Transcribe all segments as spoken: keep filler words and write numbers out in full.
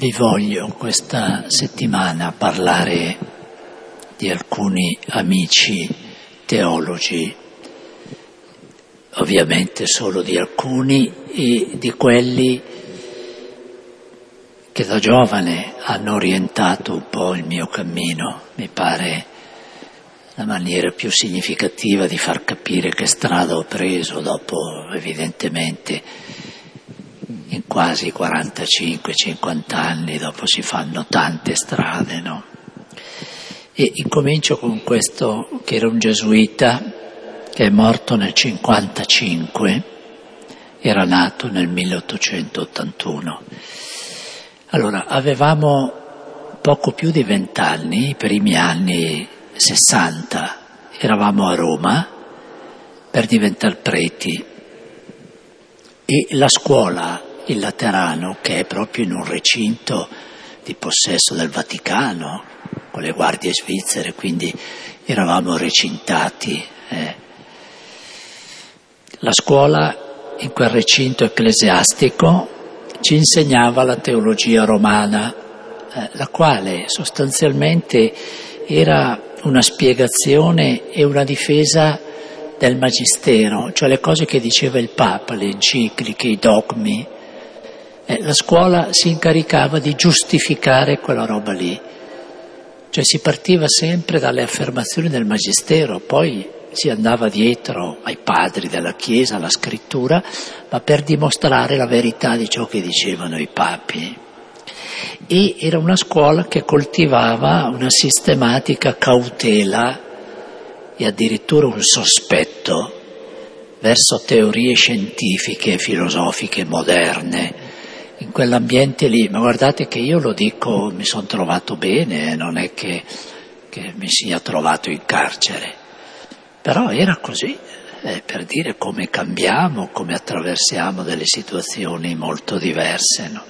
Vi voglio questa settimana parlare di alcuni amici teologi, ovviamente solo di alcuni, e di quelli che da giovane hanno orientato un po' il mio cammino. Mi pare la maniera più significativa di far capire che strada ho preso dopo, evidentemente, in quasi quarantacinque cinquanta anni, dopo si fanno tante strade, no? E incomincio con questo, che era un gesuita, che è morto nel cinquantacinque, era nato nel milleottocentottantuno. Allora, avevamo poco più di vent'anni, i primi anni sessanta, eravamo a Roma per diventare preti, e la scuola, il Laterano, che è proprio in un recinto di possesso del Vaticano, con le guardie svizzere, quindi eravamo recintati. Eh. La scuola in quel recinto ecclesiastico ci insegnava la teologia romana, eh, la quale sostanzialmente era una spiegazione e una difesa del magistero, cioè le cose che diceva il Papa, le encicliche, i dogmi. Eh, la scuola si incaricava di giustificare quella roba lì, cioè si partiva sempre dalle affermazioni del magistero, poi si andava dietro ai padri della Chiesa, alla scrittura, ma per dimostrare la verità di ciò che dicevano i papi. E era una scuola che coltivava una sistematica cautela e addirittura un sospetto verso teorie scientifiche e filosofiche moderne. In quell'ambiente lì, ma guardate che io lo dico, mi sono trovato bene, non è che, che mi sia trovato in carcere, però era così, eh, per dire come cambiamo, come attraversiamo delle situazioni molto diverse, no?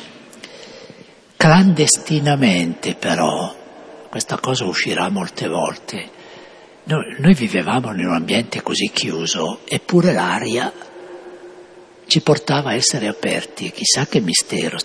Clandestinamente però, questa cosa uscirà molte volte, noi, noi vivevamo in un ambiente così chiuso, eppure l'aria ci portava a essere aperti, chissà che mistero.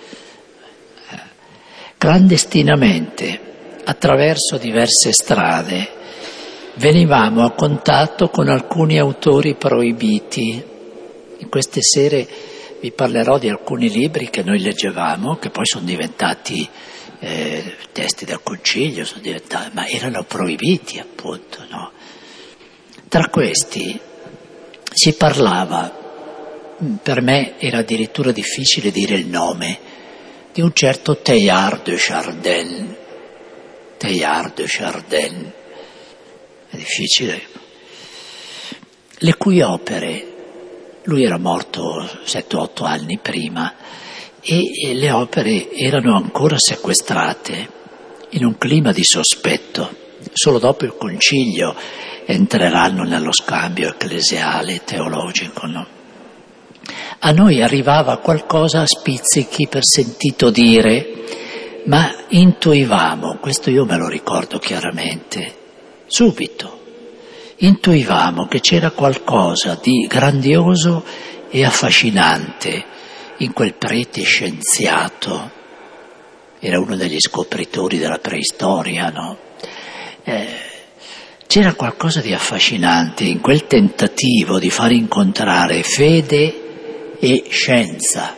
Clandestinamente, attraverso diverse strade, venivamo a contatto con alcuni autori proibiti. In queste sere vi parlerò di alcuni libri che noi leggevamo, che poi sono diventati eh, testi del concilio, sono diventati, ma erano proibiti appunto, no? Tra questi si parlava, per me era addirittura difficile dire il nome, di un certo Teilhard de Chardin. Teilhard de Chardin, è difficile, le cui opere, lui era morto sette otto anni prima, e, e le opere erano ancora sequestrate in un clima di sospetto. Solo dopo il concilio entreranno nello scambio ecclesiale e teologico, no? A noi arrivava qualcosa a spizzichi per sentito dire, ma intuivamo, questo io me lo ricordo chiaramente, subito, intuivamo che c'era qualcosa di grandioso e affascinante in quel prete scienziato, era uno degli scopritori della preistoria, no? Eh, c'era qualcosa di affascinante in quel tentativo di far incontrare fede e scienza,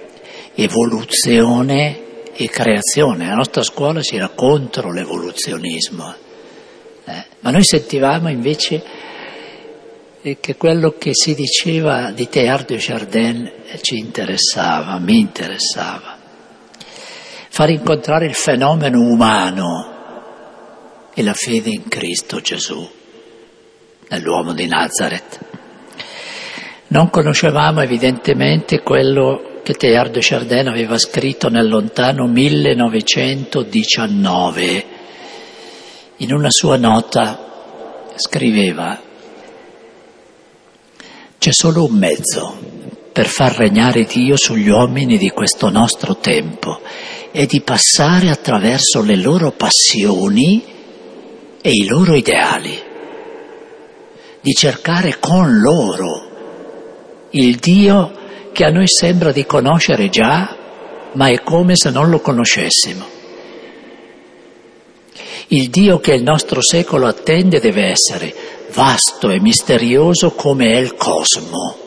evoluzione e creazione. La nostra scuola si era contro l'evoluzionismo, eh? ma noi sentivamo invece che quello che si diceva di Teilhard de Chardin ci interessava, mi interessava. Far incontrare il fenomeno umano e la fede in Cristo Gesù, nell'uomo di Nazareth. Non conoscevamo evidentemente quello che Teilhard de Chardin aveva scritto nel lontano millenovecentodiciannove. In una sua nota scriveva: c'è solo un mezzo per far regnare Dio sugli uomini di questo nostro tempo, è di passare attraverso le loro passioni e i loro ideali, di cercare con loro il Dio che a noi sembra di conoscere già, ma è come se non lo conoscessimo. Il Dio che il nostro secolo attende deve essere vasto e misterioso come è il cosmo,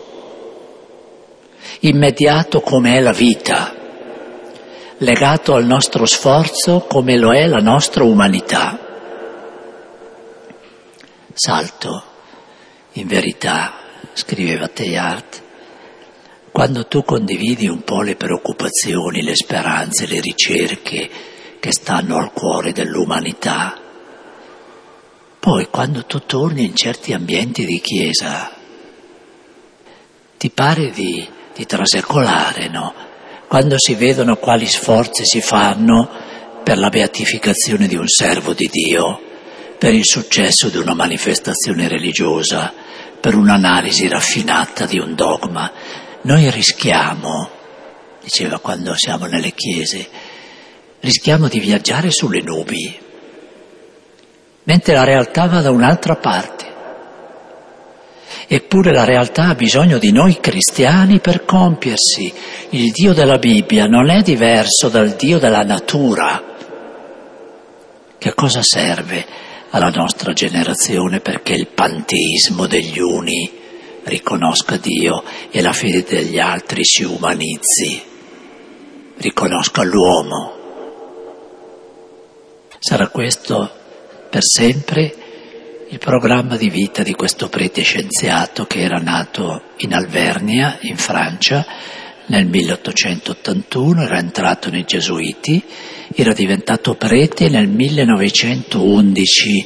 immediato come è la vita, legato al nostro sforzo come lo è la nostra umanità. Salto, in verità, scriveva Teilhard, quando tu condividi un po' le preoccupazioni, le speranze, le ricerche che stanno al cuore dell'umanità, poi quando tu torni in certi ambienti di chiesa, ti pare di, di trasecolare, no? Quando si vedono quali sforzi si fanno per la beatificazione di un servo di Dio, per il successo di una manifestazione religiosa, per un'analisi raffinata di un dogma, noi rischiamo, diceva quando siamo nelle chiese, rischiamo di viaggiare sulle nubi, mentre la realtà va da un'altra parte. Eppure la realtà ha bisogno di noi cristiani per compiersi. Il Dio della Bibbia non è diverso dal Dio della natura. Che cosa serve alla nostra generazione perché il panteismo degli uni riconosca Dio e la fede degli altri si umanizzi, riconosca l'uomo? Sarà questo per sempre il programma di vita di questo prete scienziato che era nato in Alvernia, in Francia, nel milleottocentottantuno, era entrato nei Gesuiti, era diventato prete nel millenovecentoundici,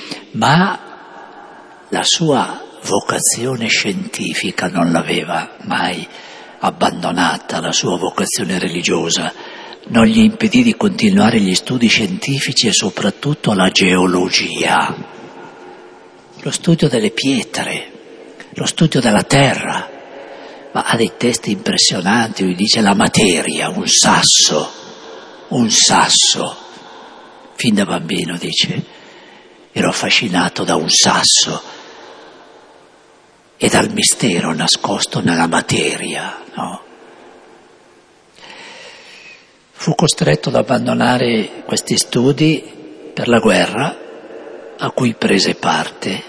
ma la sua vocazione scientifica non l'aveva mai abbandonata, la sua vocazione religiosa non gli impedì di continuare gli studi scientifici e soprattutto la geologia, lo studio delle pietre, lo studio della terra. Ma ha dei testi impressionanti, lui dice la materia, un sasso, un sasso. Fin da bambino, dice, ero affascinato da un sasso e dal mistero nascosto nella materia, no? Fu costretto ad abbandonare questi studi per la guerra a cui prese parte.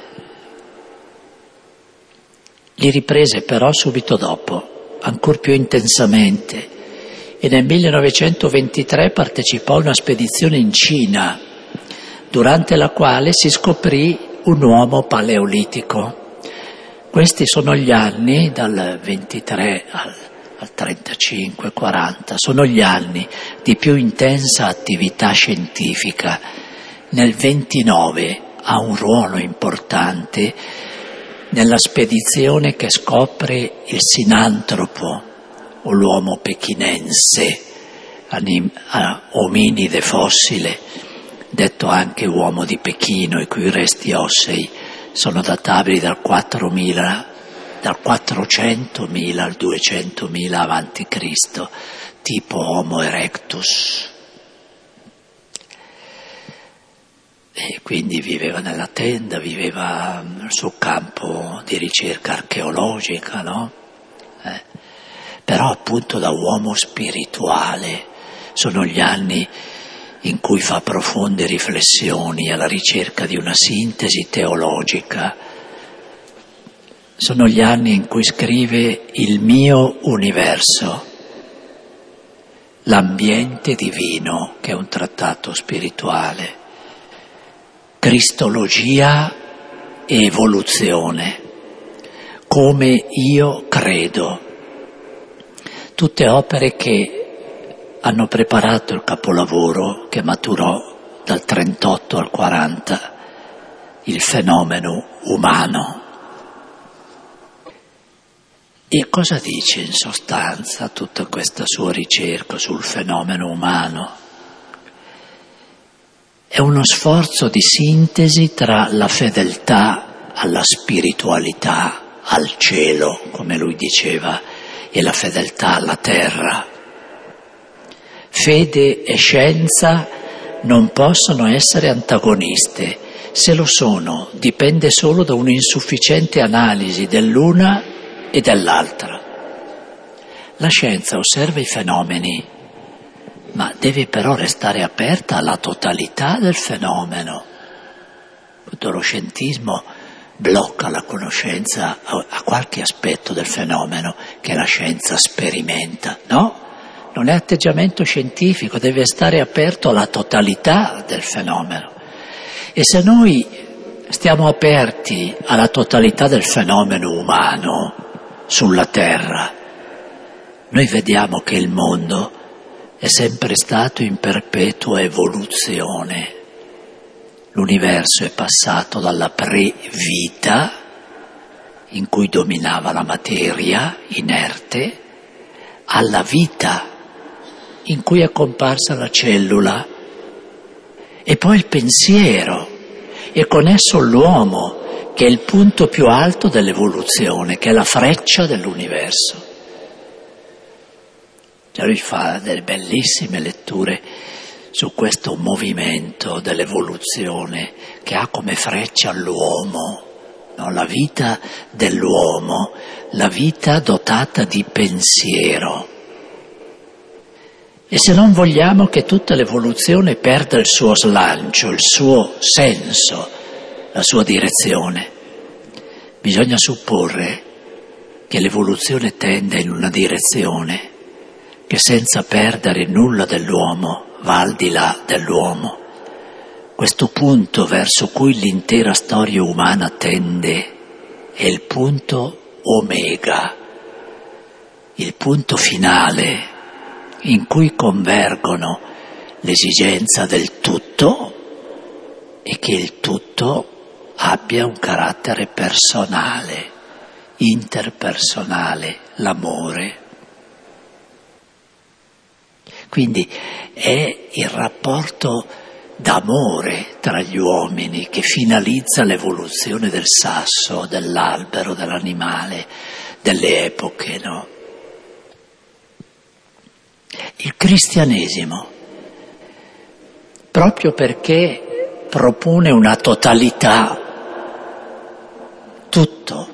Li riprese però subito dopo, ancor più intensamente, e nel millenovecentoventitré partecipò a una spedizione in Cina, durante la quale si scoprì un uomo paleolitico. Questi sono gli anni, dal ventitré al, al trentacinque quaranta, sono gli anni di più intensa attività scientifica. Nel ventinove ha un ruolo importante nella spedizione che scopre il sinantropo, o l'uomo pechinense, anim, ominide fossile, detto anche uomo di Pechino, i cui resti ossei sono databili dal quattromila, dal quattrocentomila al duecentomila avanti Cristo, tipo Homo erectus. E quindi viveva nella tenda, viveva nel suo campo di ricerca archeologica, no? Eh. Però appunto da uomo spirituale sono gli anni in cui fa profonde riflessioni alla ricerca di una sintesi teologica. Sono gli anni in cui scrive Il mio universo, l'ambiente divino, che è un trattato spirituale. Cristologia e evoluzione, come io credo. Tutte opere che hanno preparato il capolavoro che maturò dal trentotto al quaranta, il fenomeno umano. E cosa dice in sostanza tutta questa sua ricerca sul fenomeno umano? È uno sforzo di sintesi tra la fedeltà alla spiritualità, al cielo, come lui diceva, e la fedeltà alla terra. Fede e scienza non possono essere antagoniste. Se lo sono, dipende solo da un'insufficiente analisi dell'una e dell'altra. La scienza osserva i fenomeni, ma deve però restare aperta alla totalità del fenomeno. Tutto lo scientismo blocca la conoscenza a qualche aspetto del fenomeno che la scienza sperimenta, no? Non è atteggiamento scientifico, deve stare aperto alla totalità del fenomeno. E se noi stiamo aperti alla totalità del fenomeno umano sulla Terra, noi vediamo che il mondo è sempre stato in perpetua evoluzione. L'universo è passato dalla pre-vita, in cui dominava la materia inerte, alla vita, in cui è comparsa la cellula, e poi il pensiero, e con esso l'uomo, che è il punto più alto dell'evoluzione, che è la freccia dell'universo. Cioè lui fa delle bellissime letture su questo movimento dell'evoluzione che ha come freccia l'uomo, no? La vita dell'uomo, la vita dotata di pensiero. E se non vogliamo che tutta l'evoluzione perda il suo slancio, il suo senso, la sua direzione, bisogna supporre che l'evoluzione tenda in una direzione che senza perdere nulla dell'uomo va al di là dell'uomo. Questo punto verso cui l'intera storia umana tende è il punto omega, il punto finale in cui convergono l'esigenza del tutto e che il tutto abbia un carattere personale, interpersonale, l'amore. Quindi è il rapporto d'amore tra gli uomini che finalizza l'evoluzione del sasso, dell'albero, dell'animale, delle epoche, no? Il cristianesimo, proprio perché propone una totalità, tutto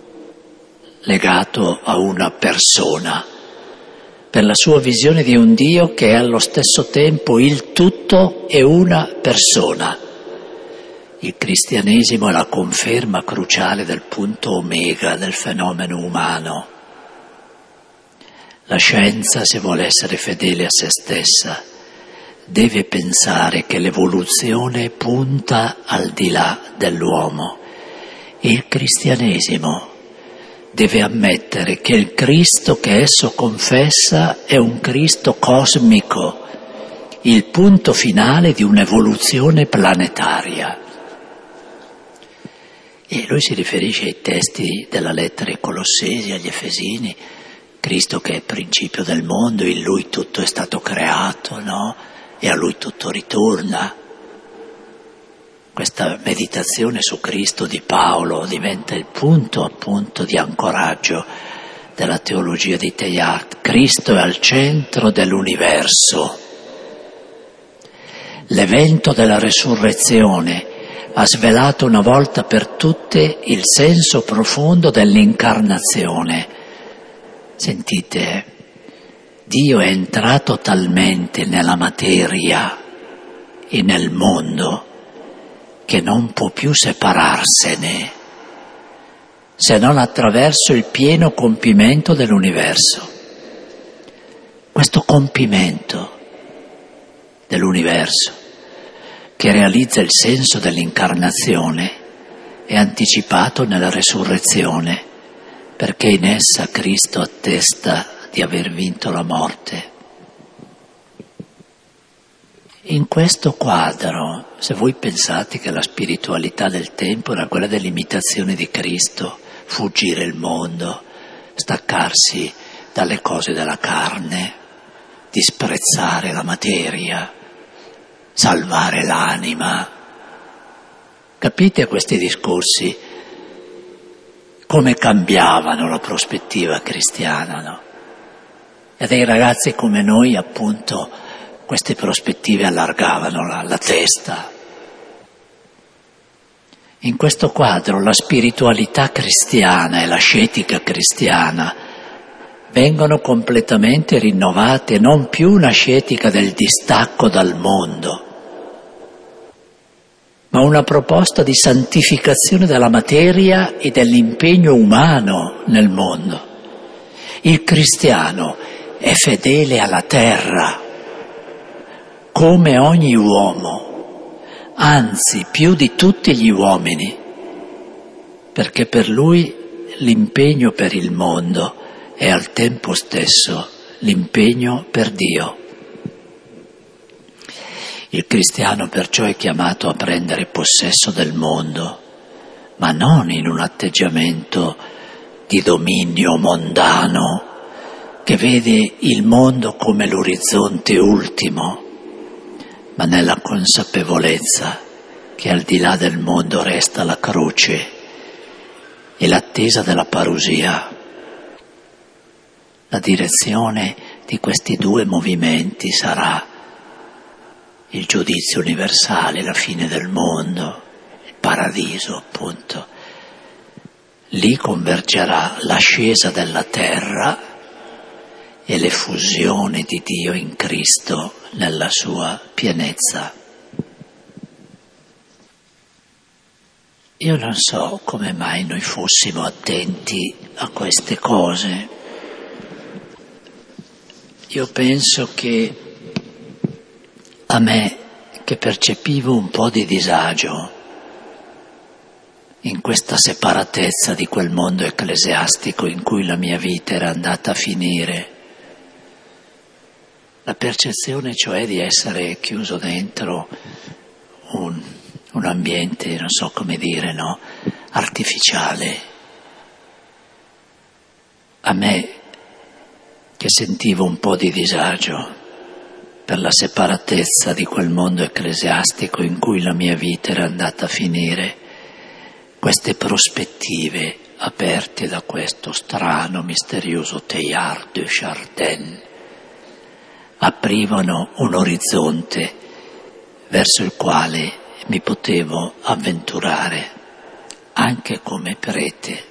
legato a una persona, per la sua visione di un Dio che è allo stesso tempo il tutto e una persona. Il cristianesimo è la conferma cruciale del punto omega del fenomeno umano. La scienza, se vuole essere fedele a se stessa, deve pensare che l'evoluzione punta al di là dell'uomo. E il cristianesimo deve ammettere che il Cristo che esso confessa è un Cristo cosmico, il punto finale di un'evoluzione planetaria. E lui si riferisce ai testi della lettera ai Colossesi, agli Efesini, Cristo che è principio del mondo, in Lui tutto è stato creato, no? E a Lui tutto ritorna. Questa meditazione su Cristo di Paolo diventa il punto appunto di ancoraggio della teologia di Teilhard. Cristo è al centro dell'universo. L'evento della resurrezione ha svelato una volta per tutte il senso profondo dell'incarnazione. Sentite, Dio è entrato talmente nella materia e nel mondo che non può più separarsene, se non attraverso il pieno compimento dell'universo. Questo compimento dell'universo, che realizza il senso dell'incarnazione, è anticipato nella resurrezione, perché in essa Cristo attesta di aver vinto la morte. In questo quadro, se voi pensate che la spiritualità del tempo era quella dell'imitazione di Cristo, fuggire il mondo, staccarsi dalle cose della carne, disprezzare la materia, salvare l'anima. Capite questi discorsi? Come cambiavano la prospettiva cristiana, no? E dei ragazzi come noi, appunto, queste prospettive allargavano la, la testa. In questo quadro la spiritualità cristiana e l'ascetica cristiana vengono completamente rinnovate, non più un'ascetica del distacco dal mondo, ma una proposta di santificazione della materia e dell'impegno umano nel mondo. Il cristiano è fedele alla terra, come ogni uomo, anzi più di tutti gli uomini, perché per lui l'impegno per il mondo è al tempo stesso l'impegno per Dio. Il cristiano perciò è chiamato a prendere possesso del mondo, ma non in un atteggiamento di dominio mondano che vede il mondo come l'orizzonte ultimo, ma nella consapevolezza che al di là del mondo resta la croce e l'attesa della parusia. La direzione di questi due movimenti sarà il giudizio universale, la fine del mondo, il paradiso appunto. Lì convergerà l'ascesa della terra e l'effusione di Dio in Cristo nella sua pienezza. Io non so come mai noi fossimo attenti a queste cose. Io penso che a me, che percepivo un po' di disagio in questa separatezza di quel mondo ecclesiastico in cui la mia vita era andata a finire, la percezione cioè di essere chiuso dentro un, un ambiente, non so come dire, no, artificiale. A me, che sentivo un po' di disagio per la separatezza di quel mondo ecclesiastico in cui la mia vita era andata a finire, queste prospettive aperte da questo strano, misterioso Teilhard de Chardin aprivano un orizzonte verso il quale mi potevo avventurare anche come prete.